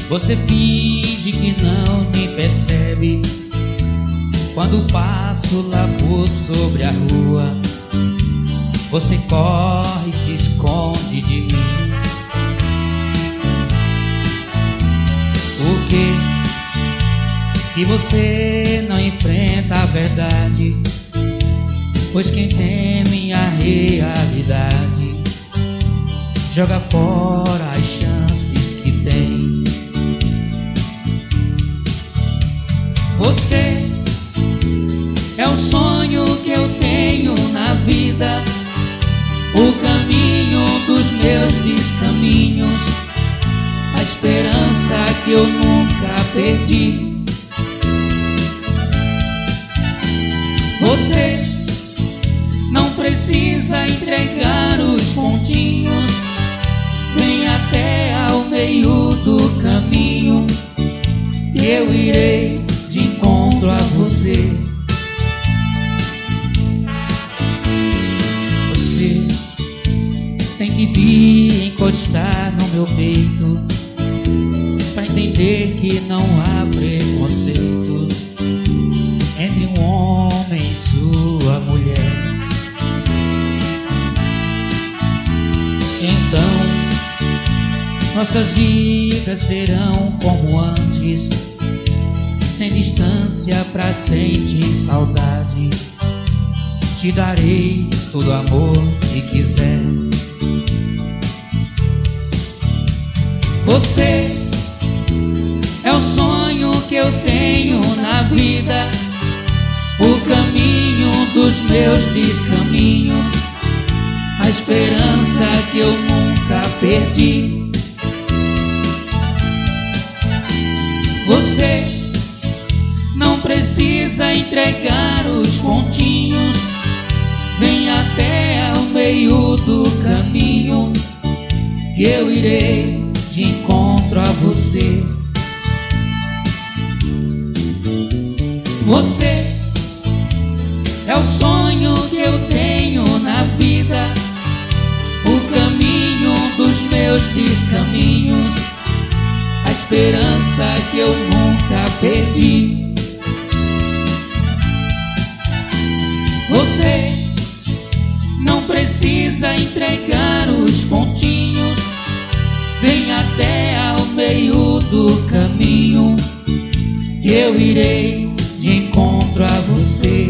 Você finge que não me percebe quando passo lá por sobre a rua. Você corre e se esconde de mim. Por quê que você não enfrenta a verdade? Pois quem teme a realidade joga fora as chances que tem. Você é o sonho que eu tenho na vida, o caminho dos meus descaminhos, a esperança que eu nunca perdi. Você não precisa entregar os pontinhos, vem até ao meio do caminho, que eu irei de encontro a você. Você tem que vir encostar no meu peito pra entender que não há preconceito entre um homem e sua mulher. Então nossas vidas serão como antes, sem distância pra sentir saudade. Te darei todo o amor que quiser. Você é o sonho que eu tenho na vida, o caminho dos meus descaminhos, a esperança que eu nunca perdi. Você não precisa entregar os pontinhos, vem até ao meio do caminho, que eu irei de encontro a você. Você é o sonho que eu tenho na vida, o caminho dos meus descaminhos, a esperança que eu nunca perdi. Você não precisa entregar os pontinhos, vem até ao meio do caminho, que eu irei de encontro a você.